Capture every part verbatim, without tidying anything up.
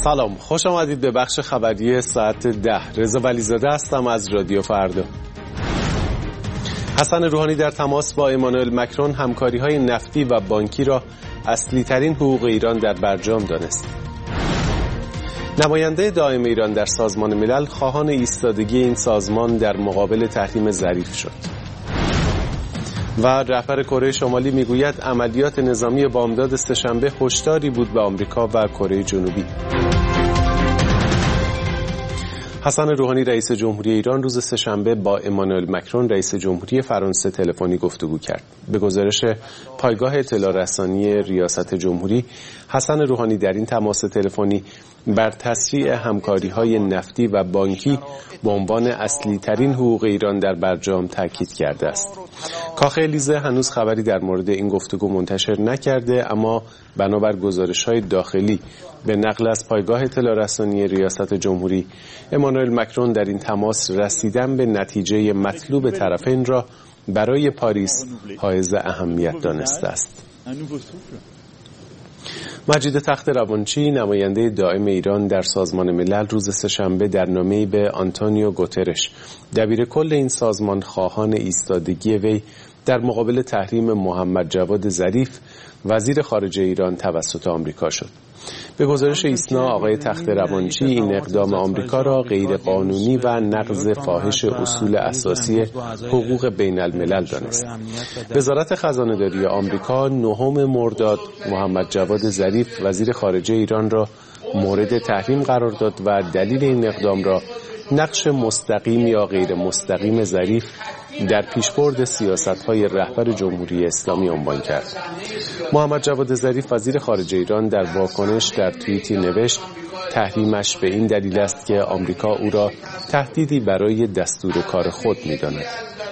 سلام، خوش آمدید به بخش خبری ساعت ده. رضا ولیزاده هستم از رادیو فردا. حسن روحانی در تماس با امانوئل مکرون همکاری‌های نفتی و بانکی را اصلی ترین حقوق ایران در برجام دانست. نماینده دائم ایران در سازمان ملل خواهان ایستادگی این سازمان در مقابل تحریم ظریف شد. و رهبر کره شمالی میگوید عملیات نظامی بامداد سه‌شنبه هشداری بود به آمریکا و کره جنوبی. حسن روحانی رئیس جمهوری ایران روز سه‌شنبه با امانوئل مکرون رئیس جمهوری فرانسه تلفنی گفتگو کرد. به گزارش پایگاه اطلاع رسانی ریاست جمهوری، حسن روحانی در این تماس تلفنی بر تسریع همکاری‌های نفتی و بانکی به عنوان اصلی ترین حقوق ایران در برجام تاکید کرده است. کاخ الیزه هنوز خبری در مورد این گفتگو منتشر نکرده، اما بنابر گزارش‌های داخلی به نقل از پایگاه اطلاع رسانی ریاست جمهوری، امانوئل مکرون در این تماس رسیدن به نتیجه مطلوب طرفین را برای پاریس حائز اهمیت دانسته است. مجید تخت روانچی نماینده دائم ایران در سازمان ملل روز سه‌شنبه در نامه‌ای به آنتونیو گوترش دبیر کل این سازمان خواهان ایستادگی وی در مقابل تحریم محمد جواد ظریف وزیر خارجه ایران توسط آمریکا شد. به گزارش ایسنا، آقای تخت روانچی این اقدام آمریکا را غیر قانونی و نقض فاحش اصول اساسی حقوق بین الملل دانست. وزارت خزانه‌داری آمریکا نهم مرداد محمد جواد ظریف وزیر خارجه ایران را مورد تحریم قرار داد و دلیل این اقدام را نقش مستقیم یا غیر مستقیم ظریف در پیشبرد سیاست‌های رهبر جمهوری اسلامی عنوان کرد. محمد جواد ظریف وزیر خارجه ایران در واکنش در توییتی نوشت تحریمش به این دلیل است که آمریکا او را تهدیدی برای دستور کار خود می‌داند.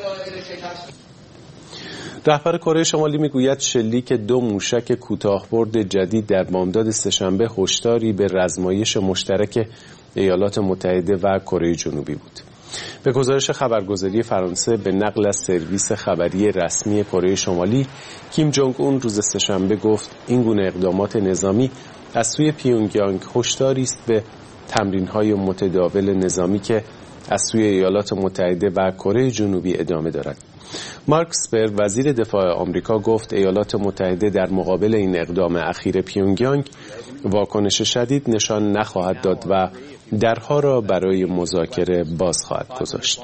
رهبر کره شمالی میگوید شلیک دو موشک کوتاه‌برد جدید در بامداد سه‌شنبه هشداری به رزمایش مشترک ایالات متحده و کره جنوبی بود. به گزارش خبرگزاری فرانسه به نقل از سرویس خبری رسمی کره شمالی، کیم جونگ اون روز سه‌شنبه گفت این گونه اقدامات نظامی از سوی پیونگیانگ هشداری است به تمرین‌های متداول نظامی که از سوی ایالات متحده و کره جنوبی ادامه دارد. مارک اسپر وزیر دفاع آمریکا گفت ایالات متحده در مقابل این اقدام اخیر پیونگیانگ واکنش شدید نشان نخواهد داد و درها را برای مذاکره باز خواهد گذاشت.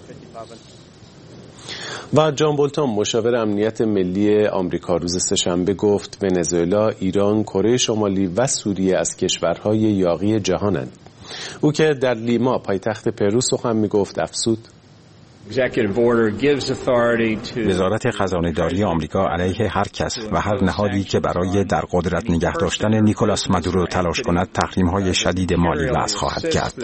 و جان بولتون مشاور امنیت ملی آمریکا روز سه‌شنبه گفت ونزوئلا، ایران، کره شمالی و سوریه از کشورهای یاغی جهانند. او که در لیما پایتخت پرو سخن می‌گفت افزود: وزارت خزانه‌داری آمریکا علیه هر کس و هر نهادی که برای در قدرت نگه داشتن نیکولاس مادورو تلاش کند تحریم‌های شدید مالی وضع خواهد کرد.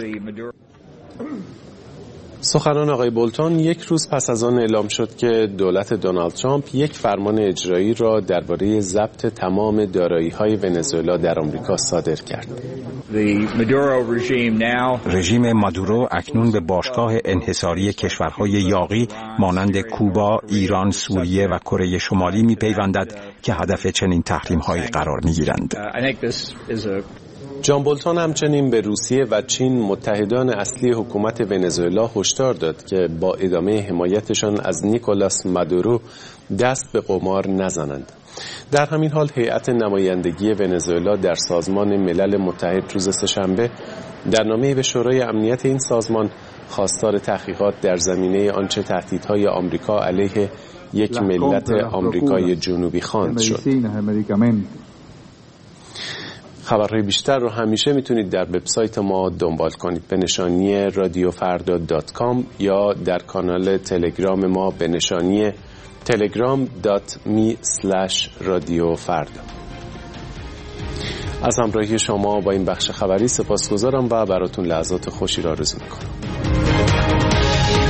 سخنان آقای بولتون یک روز پس از آن اعلام شد که دولت دونالد ترامپ یک فرمان اجرایی را درباره ضبط تمام دارایی‌های ونزوئلا در آمریکا صادر کرد. رژیم مادورو اکنون به باشگاه انحصاری کشورهای یاغی مانند کوبا، ایران، سوریه و کره شمالی می‌پیوندد که هدف چنین تحریم‌هایی قرار می‌گیرند. جان بولتون همچنین به روسیه و چین، متحدان اصلی حکومت ونزوئلا، هشدار داد که با ادامه حمایتشان از نیکولاس مادورو دست به قمار نزنند. در همین حال هیئت نمایندگی ونزوئلا در سازمان ملل متحد روز سه‌شنبه در نامه‌ای به شورای امنیت این سازمان خواستار تحقیقات در زمینه آنچه تهدیدهای آمریکا علیه یک ملت آمریکای جنوبی خواند شد. خبرهای بیشتر رو همیشه میتونید در وبسایت ما دنبال کنید به نشانی رادیو فردا دات کام یا در کانال تلگرام ما به نشانی تلگرام دات می اسلش رادیو فردا. از همراهی شما با این بخش خبری سپاسگزارم و براتون لحظات خوشی را آرزو میکنم.